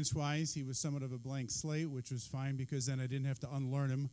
Experience-wise, he was somewhat of a blank slate, which was fine because then I didn't have to unlearn him.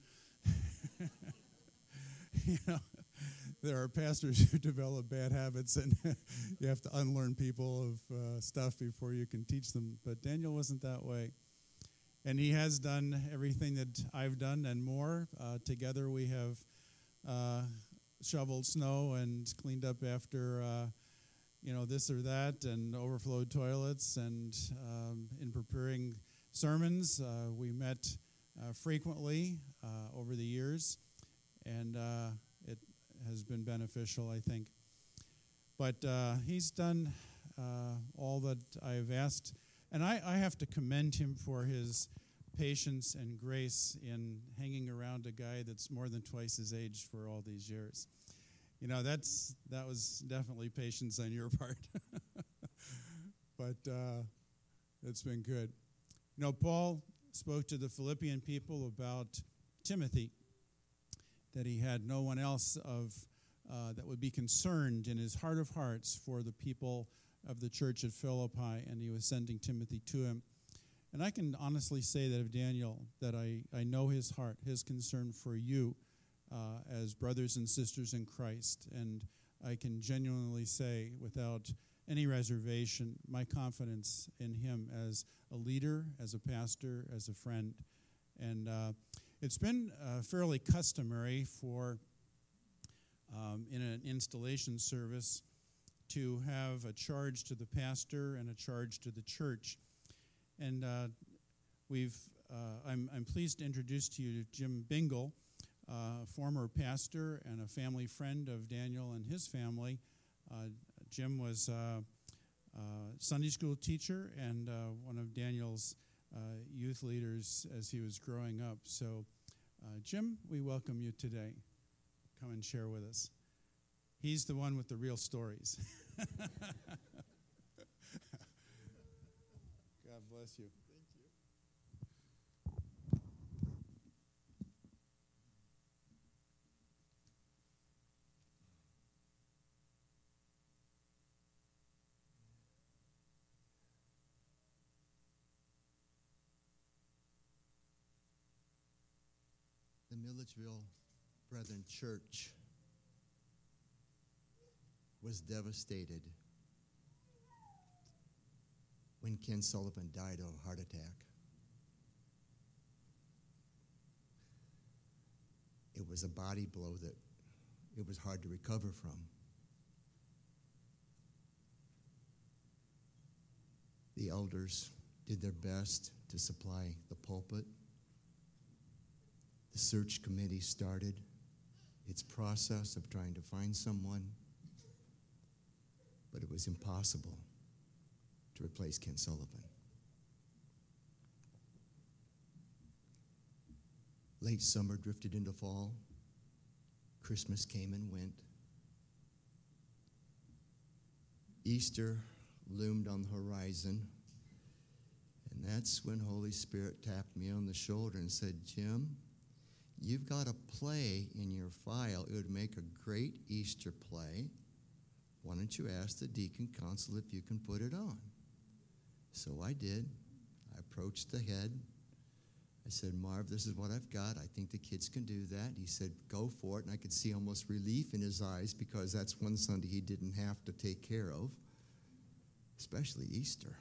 You know, there are pastors who develop bad habits, and you have to unlearn people of stuff before you can teach them. But Daniel wasn't that way. And he has done everything that I've done and more. Together we have shoveled snow and cleaned up after, this or that, and overflowed toilets. And in preparing sermons, we met frequently over the years. And it has been beneficial, I think. But he's done all that I've asked. And I have to commend him for his patience and grace in hanging around a guy that's more than twice his age for all these years. You know, that was definitely patience on your part. But it's been good. You know, Paul spoke to the Philippian people about Timothy, that he had no one else that would be concerned in his heart of hearts for the people of the church at Philippi, and he was sending Timothy to him. And I can honestly say that of Daniel, that I know his heart, his concern for you as brothers and sisters in Christ, and I can genuinely say without any reservation my confidence in him as a leader, as a pastor, as a friend. And it's been fairly customary for, in an installation service, to have a charge to the pastor and a charge to the church. And I'm pleased to introduce to you Jim Bingle, a former pastor and a family friend of Daniel and his family. Jim was a Sunday school teacher and one of Daniel's youth leaders as he was growing up. So, Jim, we welcome you today. Come and share with us. He's the one with the real stories. God bless you. Thank you. The Milledgeville Brethren Church was devastated when Ken Sullivan died of a heart attack. It was a body blow that it was hard to recover from. The elders did their best to supply the pulpit. The search committee started its process of trying to find someone, but it was impossible to replace Ken Sullivan. Late summer drifted into fall. Christmas came and went. Easter loomed on the horizon, and that's when Holy Spirit tapped me on the shoulder and said, Jim, you've got a play in your file. It would make a great Easter play. Why don't you ask the deacon council if you can put it on? So I did. I approached the head. I said, Marv, this is what I've got. I think the kids can do that. He said, go for it. And I could see almost relief in his eyes because that's one Sunday he didn't have to take care of, especially Easter.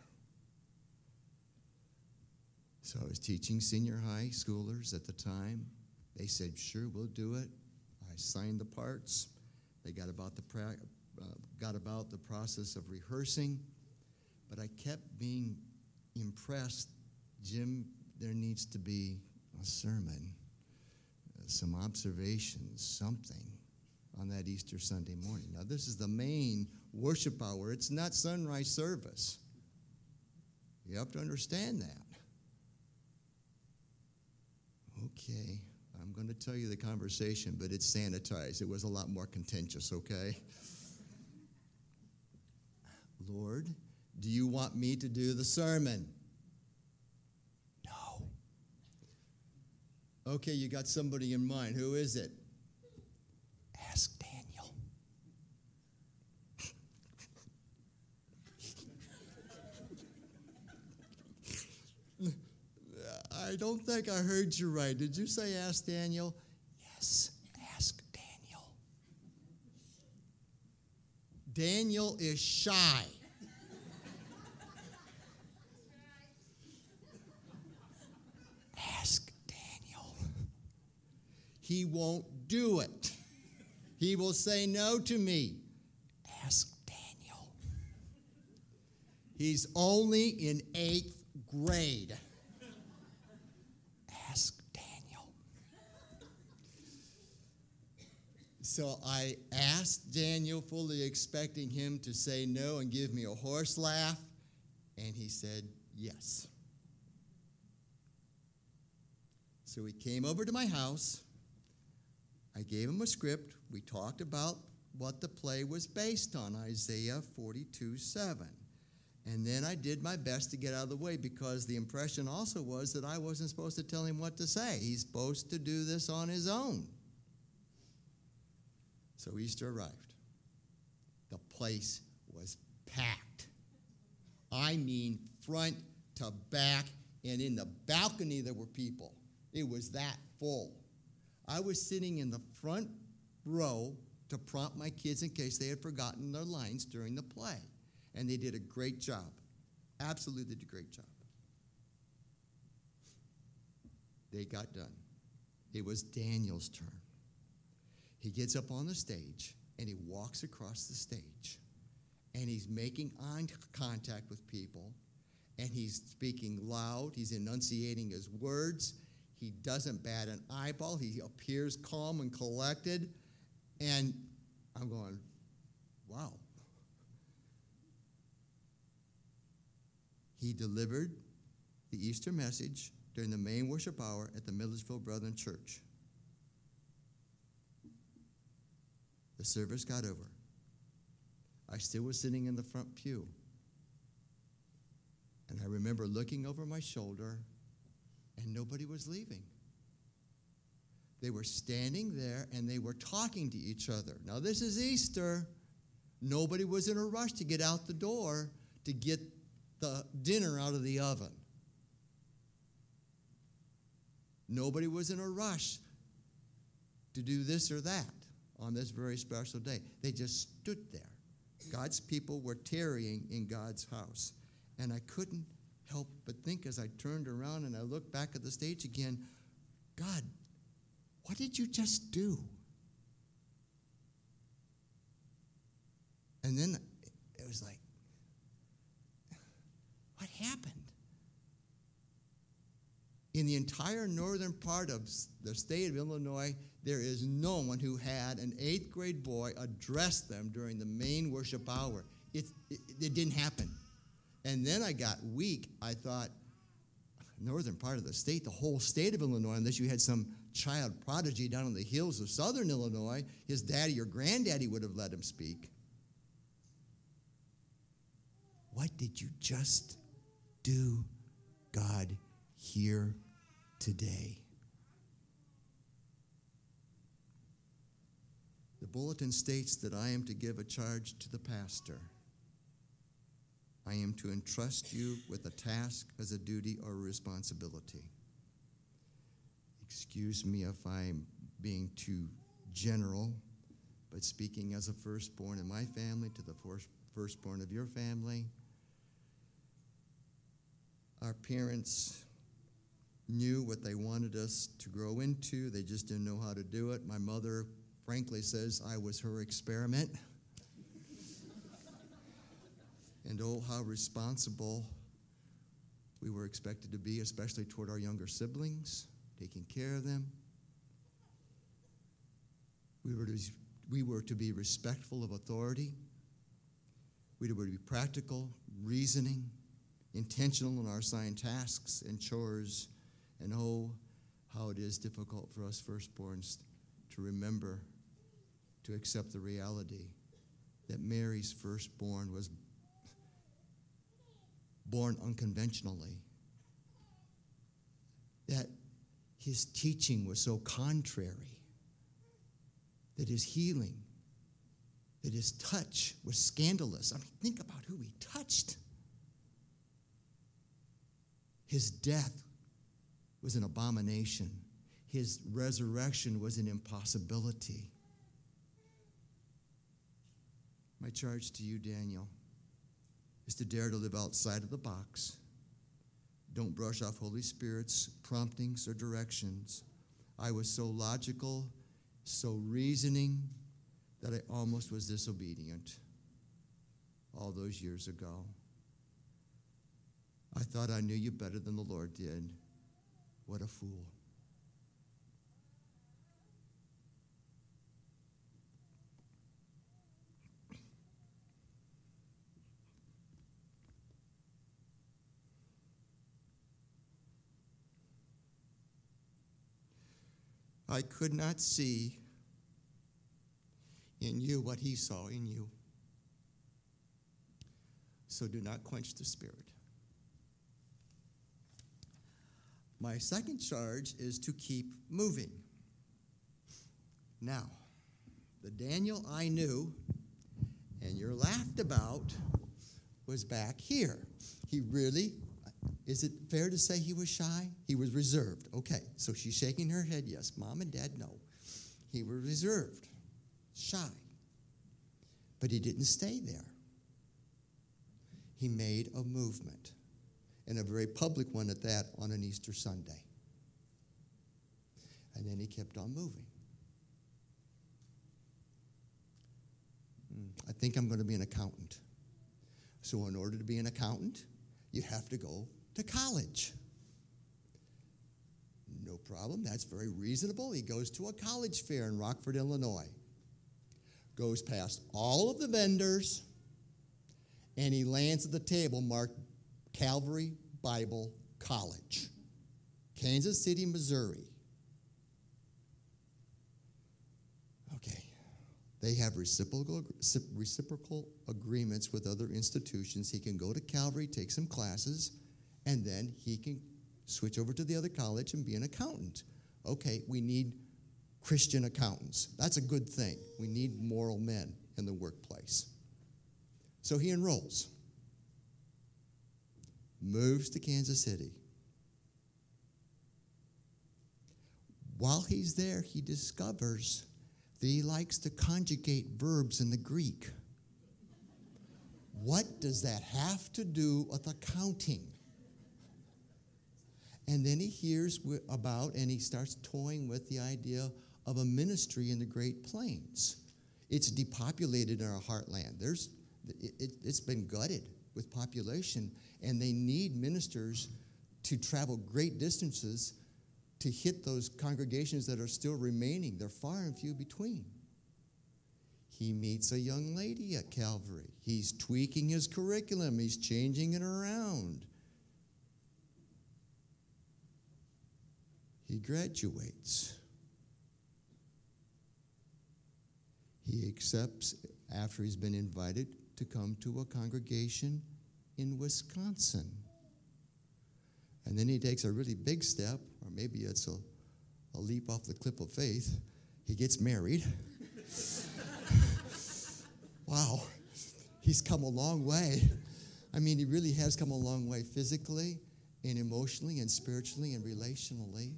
So I was teaching senior high schoolers at the time. They said, sure, we'll do it. I signed the parts. They got about the process of rehearsing, but I kept being impressed. Jim, there needs to be a sermon, some observations, something on that Easter Sunday morning. Now, this is the main worship hour. It's not sunrise service. You have to understand that. Okay. I'm going to tell you the conversation, but it's sanitized. It was a lot more contentious, okay? Lord, do you want me to do the sermon? No. Okay, you got somebody in mind. Who is it? Ask Daniel. I don't think I heard you right. Did you say ask Daniel? Yes, ask Daniel. Daniel is shy. Ask Daniel. He won't do it. He will say no to me. Ask Daniel. He's only in 8th grade. Ask Daniel. So I asked Daniel, fully expecting him to say no and give me a horse laugh, and he said yes. So he came over to my house. I gave him a script. We talked about what the play was based on, Isaiah 42:7. And then I did my best to get out of the way, because the impression also was that I wasn't supposed to tell him what to say. He's supposed to do this on his own. So Easter arrived. The place was packed. I mean, front to back, and in the balcony there were people. It was that full. I was sitting in the front row to prompt my kids in case they had forgotten their lines during the play. And they did a great job. Absolutely did a great job. They got done. It was Daniel's turn. He gets up on the stage, and he walks across the stage. And he's making eye contact with people. And he's speaking loud. He's enunciating his words. He doesn't bat an eyeball. He appears calm and collected. And I'm going, wow. He delivered the Easter message during the main worship hour at the Millersville Brethren Church. The service got over. I still was sitting in the front pew. And I remember looking over my shoulder, and nobody was leaving. They were standing there, and they were talking to each other. Now, this is Easter. Nobody was in a rush to get out the door to get the dinner out of the oven. Nobody was in a rush to do this or that on this very special day. They just stood there. God's people were tarrying in God's house. And I couldn't help but think, as I turned around and I looked back at the stage again, God, what did you just do? And then it was like, what happened? In the entire northern part of the state of Illinois, there is no one who had an 8th grade boy address them during the main worship hour. It didn't happen. And then I got weak. I thought, northern part of the state, the whole state of Illinois, unless you had some child prodigy down in the hills of southern Illinois, his daddy or granddaddy would have let him speak. What did you just do, God, here today? The bulletin states that I am to give a charge to the pastor. I am to entrust you with a task as a duty or a responsibility. Excuse me if I'm being too general, but speaking as a firstborn in my family to the firstborn of your family, our parents knew what they wanted us to grow into. They just didn't know how to do it. My mother, frankly, says I was her experiment. And oh, how responsible we were expected to be, especially toward our younger siblings, taking care of them. We were to be respectful of authority. We were to be practical, reasoning, intentional in our assigned tasks and chores. And oh, how it is difficult for us firstborns to remember, to accept the reality that Mary's firstborn was born unconventionally, that his teaching was so contrary, that his healing, that his touch was scandalous. I mean, think about who he touched. His death was an abomination. His resurrection was an impossibility. My charge to you, Daniel, is to dare to live outside of the box. Don't brush off Holy Spirit's promptings or directions. I was so logical, so reasoning, that I almost was disobedient all those years ago. I thought I knew you better than the Lord did. What a fool. I could not see in you what he saw in you. So do not quench the Spirit. My second charge is to keep moving. Now, the Daniel I knew and you're laughed about was back here. He really, is it fair to say he was shy? He was reserved. Okay, so she's shaking her head, yes. Mom and Dad, no. He was reserved, shy. But he didn't stay there. He made a movement, and a very public one at that, on an Easter Sunday. And then he kept on moving. I think I'm going to be an accountant. So in order to be an accountant, you have to go to college. No problem. That's very reasonable. He goes to a college fair in Rockford, Illinois. Goes past all of the vendors, and he lands at the table marked Calvary Bible College, Kansas City, Missouri. Okay. They have reciprocal agreements with other institutions. He can go to Calvary, take some classes, and then he can switch over to the other college and be an accountant. Okay, we need Christian accountants. That's a good thing. We need moral men in the workplace. So he enrolls, moves to Kansas City. While he's there, he discovers that he likes to conjugate verbs in the Greek. What does that have to do with accounting? And then he hears about, and he starts toying with the idea of a ministry in the Great Plains. It's depopulated in our heartland. It's been gutted with population, and they need ministers to travel great distances to hit those congregations that are still remaining. They're far and few between. He meets a young lady at Calvary. He's tweaking his curriculum. He's changing it around. He graduates. He accepts, after he's been invited, to come to a congregation in Wisconsin. And then he takes a really big step, or maybe it's a leap off the cliff of faith. He gets married. Wow, he's come a long way. I mean, he really has come a long way physically and emotionally and spiritually and relationally.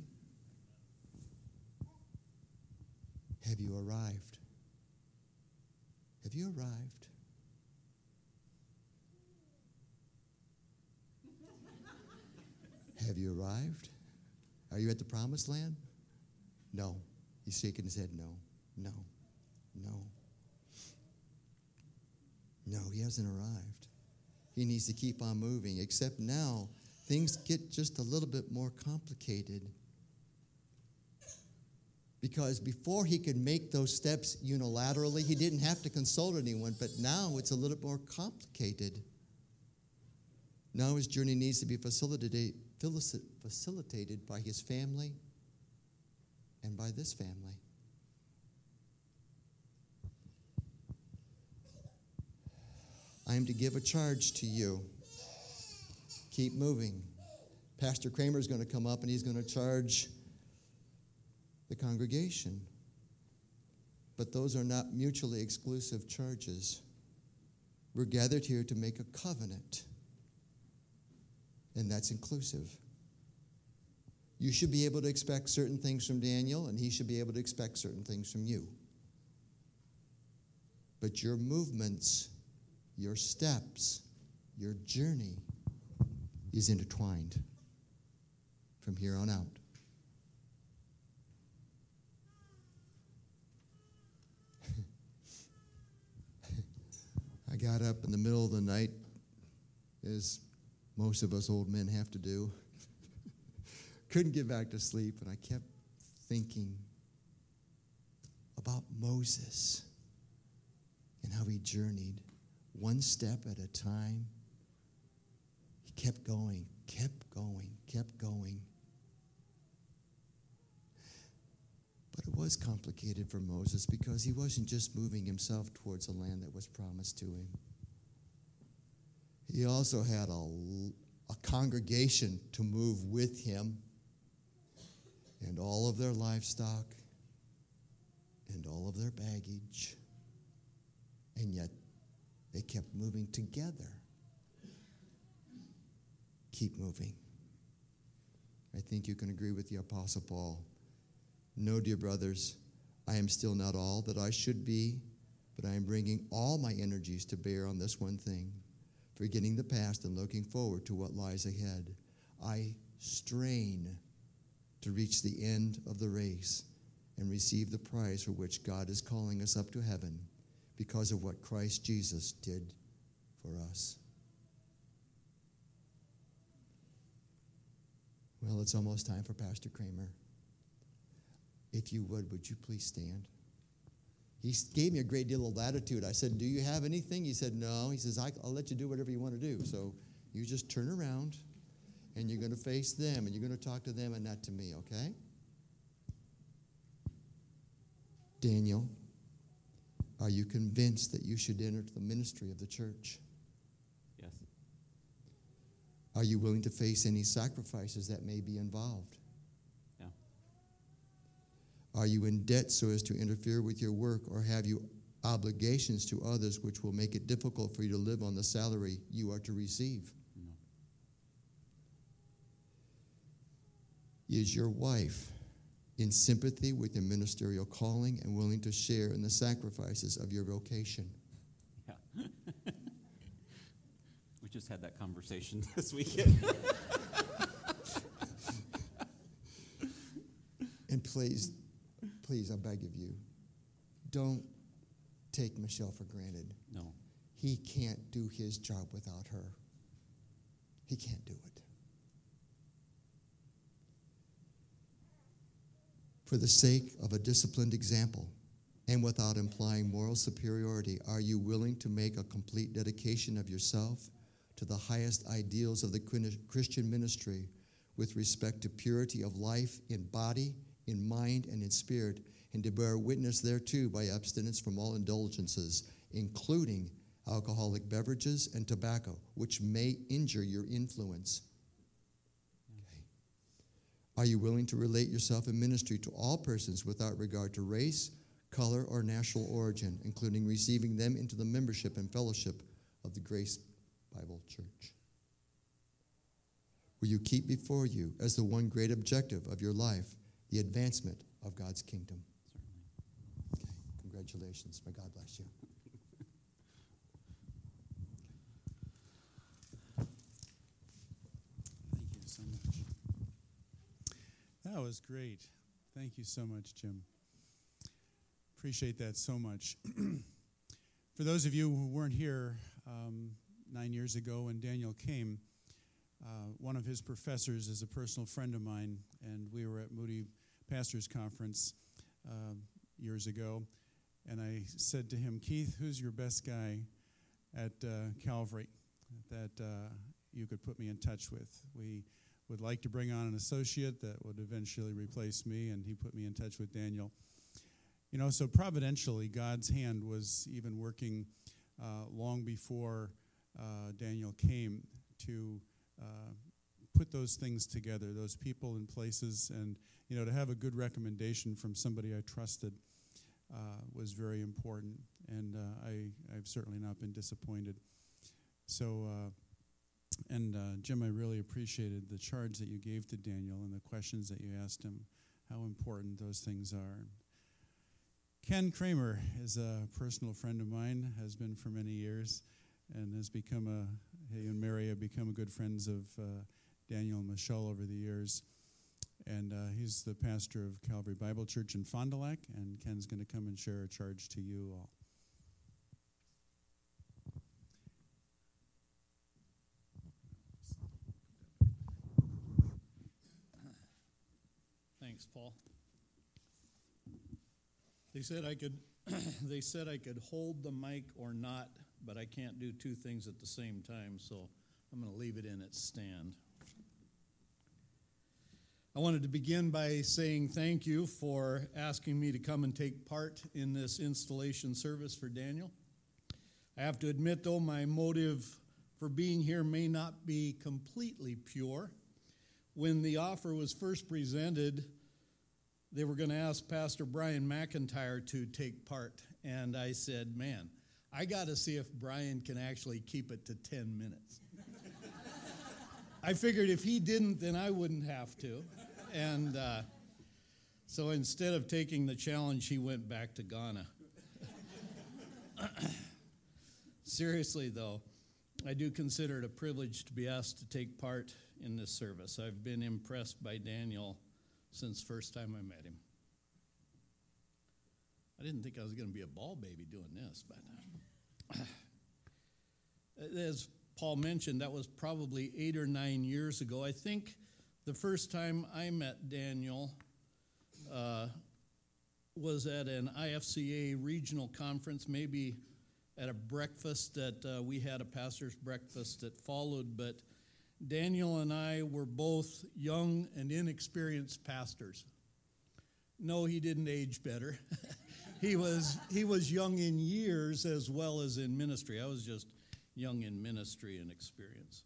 Have you arrived? Have you arrived? Have you arrived? Are you at the promised land? No. He's shaking his head, no, no, no. No, he hasn't arrived. He needs to keep on moving, except now things get just a little bit more complicated. Because before he could make those steps unilaterally, he didn't have to consult anyone, but now it's a little more complicated. Now his journey needs to be facilitated by his family and by this family. I am to give a charge to you. Keep moving. Pastor Kramer is going to come up and he's going to charge the congregation. But those are not mutually exclusive charges. We're gathered here to make a covenant, and that's inclusive. You should be able to expect certain things from Daniel, and he should be able to expect certain things from you. But your movements, your steps, your journey is intertwined from here on out. I got up in the middle of the night, as most of us old men have to do. Couldn't get back to sleep, and I kept thinking about Moses and how he journeyed one step at a time. He kept going, kept going, kept going. But it was complicated for Moses because he wasn't just moving himself towards a land that was promised to him. He also had a congregation to move with him, and all of their livestock and all of their baggage. And yet they kept moving together. Keep moving. I think you can agree with the Apostle Paul. No, dear brothers, I am still not all that I should be, but I am bringing all my energies to bear on this one thing, forgetting the past and looking forward to what lies ahead. I strain to reach the end of the race and receive the prize for which God is calling us up to heaven because of what Christ Jesus did for us. Well, it's almost time for Pastor Kramer. If you would you please stand? He gave me a great deal of latitude. I said, do you have anything? He said, no. He says, I'll let you do whatever you want to do. So you just turn around, and you're going to face them, and you're going to talk to them and not to me, okay? Daniel, are you convinced that you should enter the ministry of the church? Yes. Are you willing to face any sacrifices that may be involved? Yeah. Are you in debt so as to interfere with your work, or have you obligations to others which will make it difficult for you to live on the salary you are to receive? No. Is your wife in sympathy with your ministerial calling and willing to share in the sacrifices of your vocation? Yeah. We just had that conversation this weekend. And please, I beg of you, don't take Michelle for granted. No. He can't do his job without her. He can't do it. For the sake of a disciplined example, and without implying moral superiority, are you willing to make a complete dedication of yourself to the highest ideals of the Christian ministry with respect to purity of life in body, in mind, and in spirit, and to bear witness thereto by abstinence from all indulgences, including alcoholic beverages and tobacco, which may injure your influence? Are you willing to relate yourself in ministry to all persons without regard to race, color, or national origin, including receiving them into the membership and fellowship of the Grace Bible Church? Will you keep before you, as the one great objective of your life, the advancement of God's kingdom? Certainly. Okay, congratulations. May God bless you. Thank you so much. That was great. Thank you so much, Jim. Appreciate that so much. For those of you who weren't here 9 years ago when Daniel came, one of his professors is a personal friend of mine, and we were at Moody Pastors Conference years ago, and I said to him, Keith, who's your best guy at Calvary that you could put me in touch with? We would like to bring on an associate that would eventually replace me, and he put me in touch with Daniel. You know, so providentially, God's hand was even working long before Daniel came to put those things together, those people and places, and, you know, to have a good recommendation from somebody I trusted was very important, and I've certainly not been disappointed. So And Jim, I really appreciated the charge that you gave to Daniel and the questions that you asked him, how important those things are. Ken Kramer is a personal friend of mine, has been for many years, and has become he and Mary have become good friends of Daniel and Michelle over the years. And he's the pastor of Calvary Bible Church in Fond du Lac, and Ken's going to come and share a charge to you all. Thanks, Paul. They said I could they said I could hold the mic or not, but I can't do two things at the same time, so I'm going to leave it in its stand. I wanted to begin by saying thank you for asking me to come and take part in this installation service for Daniel. I have to admit, though, my motive for being here may not be completely pure. When the offer was first presented, they were going to ask Pastor Brian McIntyre to take part. And I said, man, I got to see if Brian can actually keep it to 10 minutes. I figured if he didn't, then I wouldn't have to. And so instead of taking the challenge, he went back to Ghana. Seriously, though, I do consider it a privilege to be asked to take part in this service. I've been impressed by Daniel since first time I met him. I didn't think I was going to be a ball baby doing this, but as Paul mentioned, that was probably 8 or 9 years ago. I think the first time I met Daniel was at an IFCA regional conference, maybe at a breakfast that we had, a pastor's breakfast that followed, but Daniel and I were both young and inexperienced pastors. No, he didn't age better. He was young in years as well as in ministry. I was just young in ministry and experience.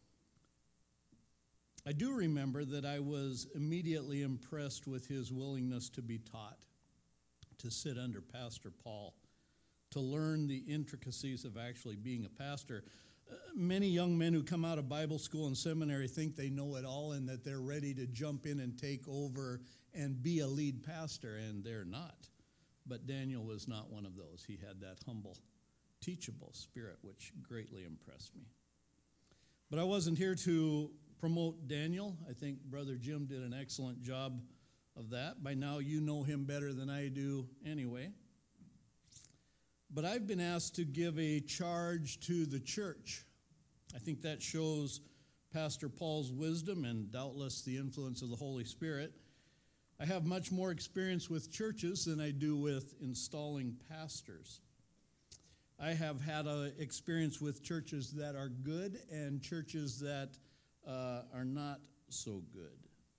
I do remember that I was immediately impressed with his willingness to be taught, to sit under Pastor Paul, to learn the intricacies of actually being a pastor. Many young men who come out of Bible school and seminary think they know it all and that they're ready to jump in and take over and be a lead pastor, and they're not. But Daniel was not one of those. He had that humble, teachable spirit, which greatly impressed me. But I wasn't here to promote Daniel. I think Brother Jim did an excellent job of that. By now you know him better than I do anyway. But I've been asked to give a charge to the church. I think that shows Pastor Paul's wisdom and doubtless the influence of the Holy Spirit. I have much more experience with churches than I do with installing pastors. I have had an experience with churches that are good and churches that are not so good.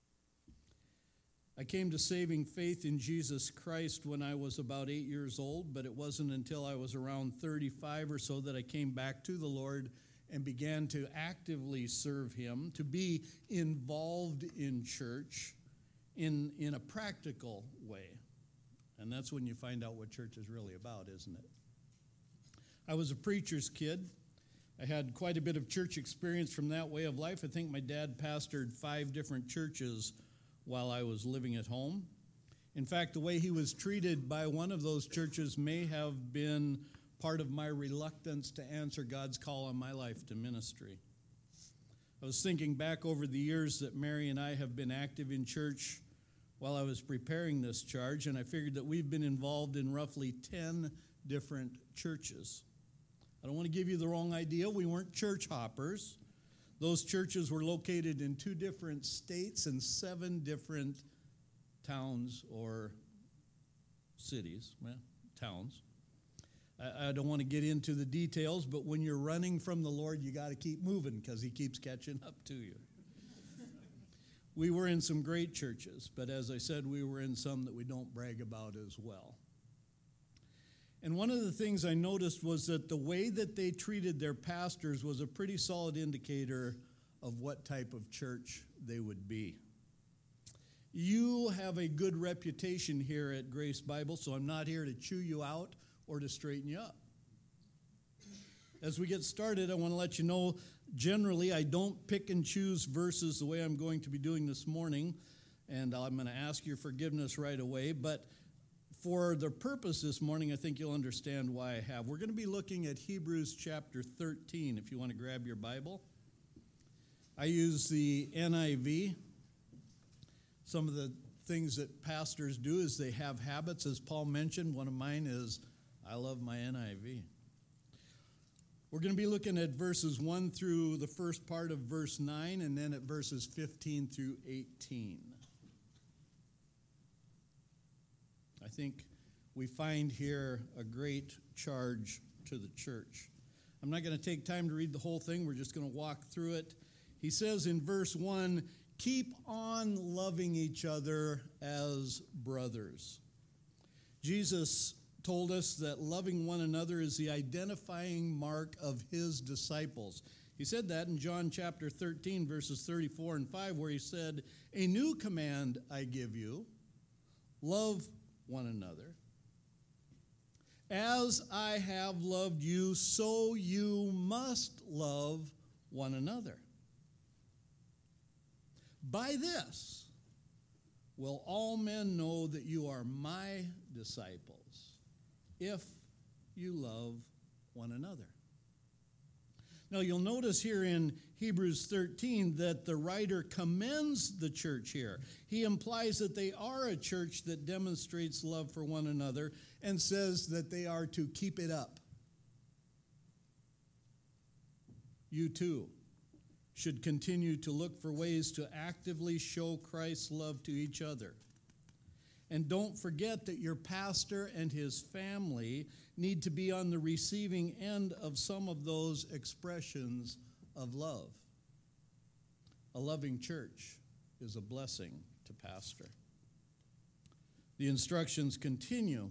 I came to saving faith in Jesus Christ when I was about 8 years old, but it wasn't until I was around 35 or so that I came back to the Lord and began to actively serve Him, to be involved in church in a practical way. And that's when you find out what church is really about, isn't it? I was a preacher's kid. I had quite a bit of church experience from that way of life. I think my dad pastored 5 different churches while I was living at home. In fact, the way he was treated by one of those churches may have been part of my reluctance to answer God's call on my life to ministry. I was thinking back over the years that Mary and I have been active in church while I was preparing this charge, and I figured that we've been involved in roughly 10 different churches. I don't want to give you the wrong idea. We weren't church hoppers. Those churches were located in 2 different states and 7 different towns or cities, towns. I don't want to get into the details, but when you're running from the Lord, you got to keep moving because He keeps catching up to you. We were in some great churches, but as I said, we were in some that we don't brag about as well. And one of the things I noticed was that the way that they treated their pastors was a pretty solid indicator of what type of church they would be. You have a good reputation here at Grace Bible, so I'm not here to chew you out or to straighten you up. As we get started, I want to let you know Generally, I don't pick and choose verses the way I'm going to be doing this morning, and I'm going to ask your forgiveness right away, but for the purpose this morning, I think you'll understand why I have. We're going to be looking at Hebrews chapter 13, if you want to grab your Bible. I use the NIV. Some of the things that pastors do is they have habits, as Paul mentioned. One of mine is I love my NIV. We're going to be looking at verses 1 through the first part of verse 9, and then at verses 15 through 18. I think we find here a great charge to the church. I'm not going to take time to read the whole thing. We're just going to walk through it. He says in verse 1, keep on loving each other as brothers. Jesus told us that loving one another is the identifying mark of his disciples. He said that in John chapter 13, verses 34 and 5, where he said, a new command I give you, love one another. As I have loved you, so you must love one another. By this will all men know that you are my disciples, if you love one another. Now, you'll notice here in Hebrews 13 that the writer commends the church here. He implies that they are a church that demonstrates love for one another and says that they are to keep it up. You too should continue to look for ways to actively show Christ's love to each other. And don't forget that your pastor and his family need to be on the receiving end of some of those expressions of love. A loving church is a blessing to pastor. The instructions continue.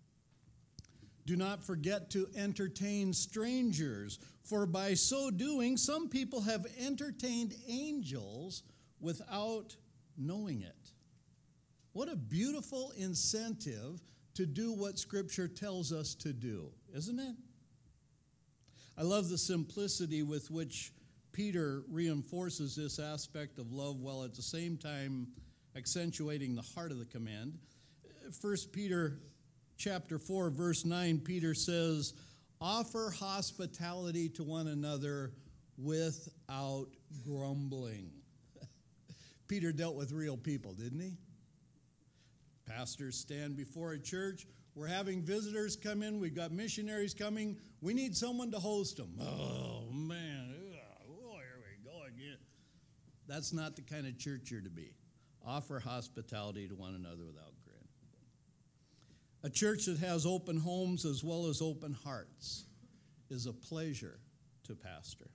Do not forget to entertain strangers, for by so doing, some people have entertained angels without knowing it. What a beautiful incentive to do what Scripture tells us to do, isn't it? I love the simplicity with which Peter reinforces this aspect of love while at the same time accentuating the heart of the command. 1 Peter chapter 4, verse 9, Peter says, offer hospitality to one another without grumbling. Peter dealt with real people, didn't he? Pastors stand before a church. We're having visitors come in. We've got missionaries coming. We need someone to host them. Oh, man. Oh, here we go again. That's not the kind of church you're to be. Offer hospitality to one another without grin. A church that has open homes as well as open hearts is a pleasure to pastor.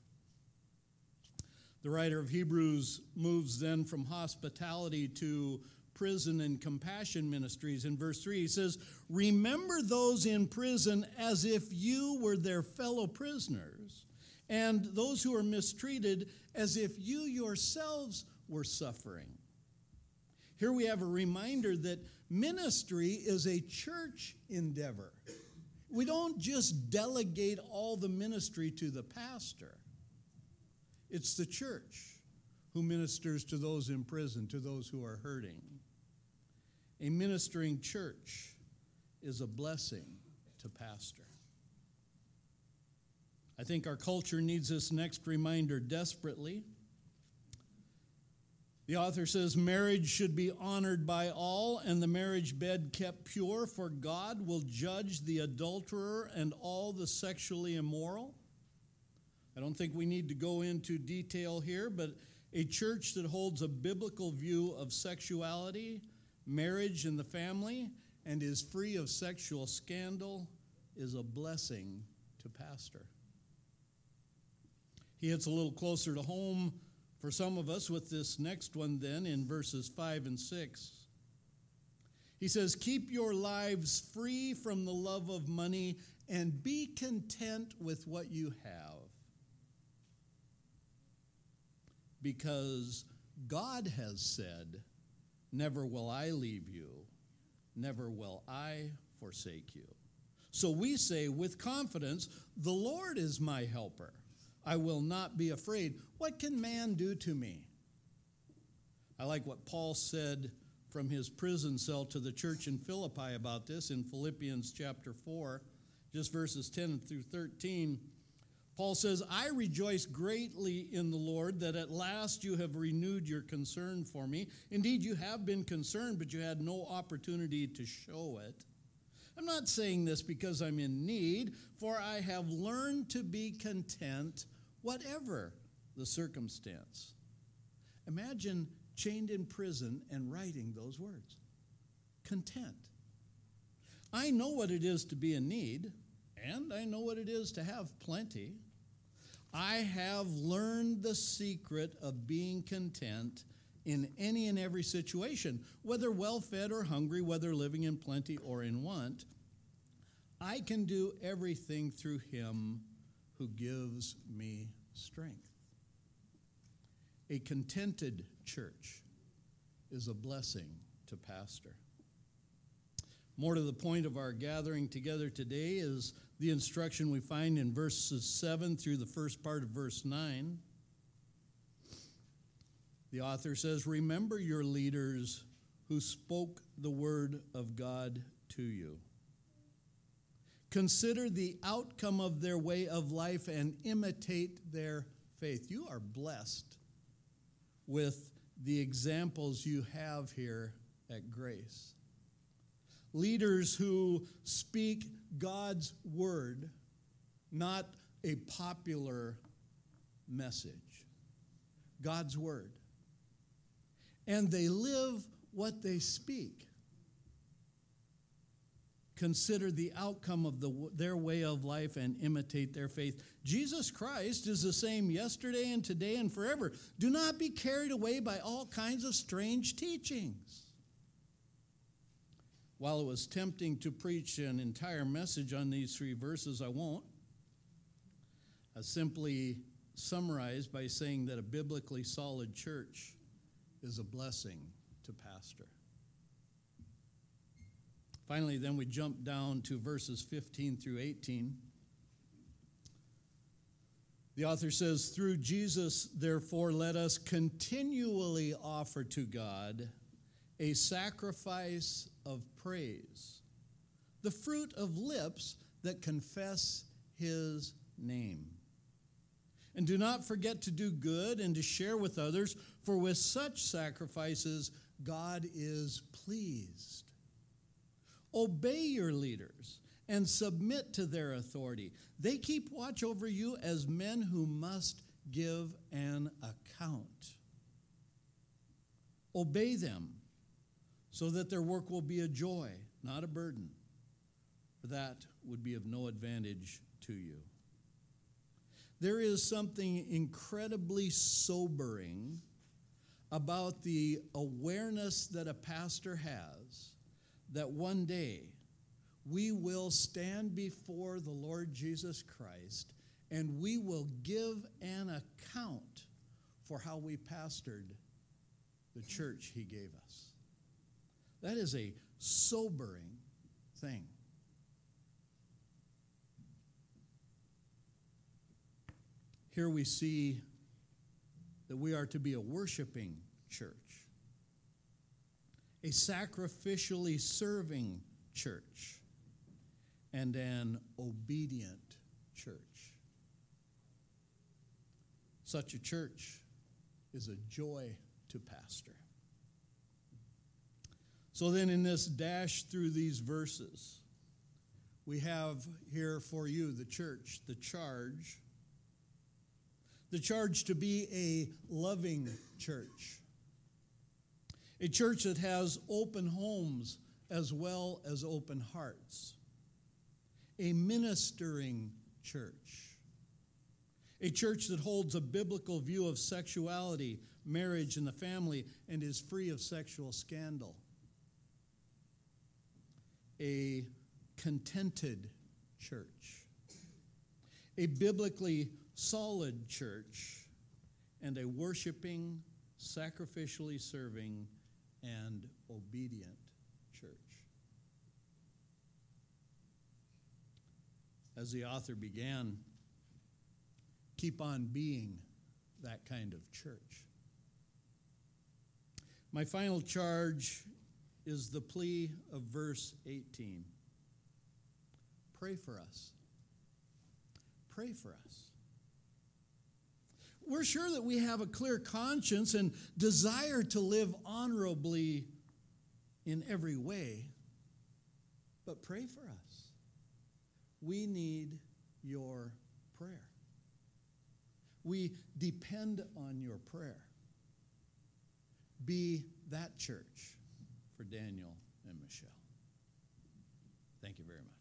The writer of Hebrews moves then from hospitality to prison and compassion ministries. In verse 3, he says, remember those in prison as if you were their fellow prisoners, and those who are mistreated as if you yourselves were suffering. Here we have a reminder that ministry is a church endeavor. We don't just delegate all the ministry to the pastor. It's the church who ministers to those in prison, to those who are hurting. A ministering church is a blessing to pastor. I think our culture needs this next reminder desperately. The author says marriage should be honored by all and the marriage bed kept pure, for God will judge the adulterer and all the sexually immoral. I don't think we need to go into detail here, but a church that holds a biblical view of sexuality, marriage, and the family, and is free of sexual scandal is a blessing to pastor. He hits a little closer to home for some of us with this next one then in verses 5 and 6. He says, keep your lives free from the love of money and be content with what you have. Because God has said, never will I leave you, never will I forsake you. So we say with confidence, the Lord is my helper. I will not be afraid. What can man do to me? I like what Paul said from his prison cell to the church in Philippi about this in Philippians chapter 4, just verses 10 through 13. Paul says, I rejoice greatly in the Lord that at last you have renewed your concern for me. Indeed, you have been concerned, but you had no opportunity to show it. I'm not saying this because I'm in need, for I have learned to be content, whatever the circumstance. Imagine chained in prison and writing those words. Content. I know what it is to be in need, and I know what it is to have plenty. I have learned the secret of being content in any and every situation, whether well-fed or hungry, whether living in plenty or in want. I can do everything through him who gives me strength. A contented church is a blessing to pastor. More to the point of our gathering together today is the instruction we find in verses 7 through the first part of verse 9. The author says, remember your leaders who spoke the word of God to you. Consider the outcome of their way of life and imitate their faith. You are blessed with the examples you have here at Grace. Leaders who speak God's word, not a popular message. God's word. And they live what they speak. Consider the outcome of their way of life and imitate their faith. Jesus Christ is the same yesterday and today and forever. Do not be carried away by all kinds of strange teachings. While it was tempting to preach an entire message on these 3 verses, I won't. I simply summarize by saying that a biblically solid church is a blessing to pastor. Finally, then we jump down to verses 15 through 18. The author says, through Jesus, therefore, let us continually offer to God a sacrifice of praise, the fruit of lips that confess his name. And do not forget to do good and to share with others, for with such sacrifices God is pleased. Obey your leaders and submit to their authority. They keep watch over you as men who must give an account. Obey them so that their work will be a joy, not a burden, for that would be of no advantage to you. There is something incredibly sobering about the awareness that a pastor has that one day we will stand before the Lord Jesus Christ and we will give an account for how we pastored the church he gave us. That is a sobering thing. Here we see that we are to be a worshiping church, a sacrificially serving church, and an obedient church. Such a church is a joy to pastor. So then in this dash through these verses, we have here for you the church, the charge to be a loving church, a church that has open homes as well as open hearts, a ministering church, a church that holds a biblical view of sexuality, marriage, and the family, and is free of sexual scandal, a contented church, a biblically solid church, and a worshiping, sacrificially serving, and obedient church. As the author began, keep on being that kind of church. My final charge is the plea of verse 18. Pray for us. Pray for us. We're sure that we have a clear conscience and desire to live honorably in every way, but pray for us. We need your prayer. We depend on your prayer. Be that church for Daniel and Michelle. Thank you very much.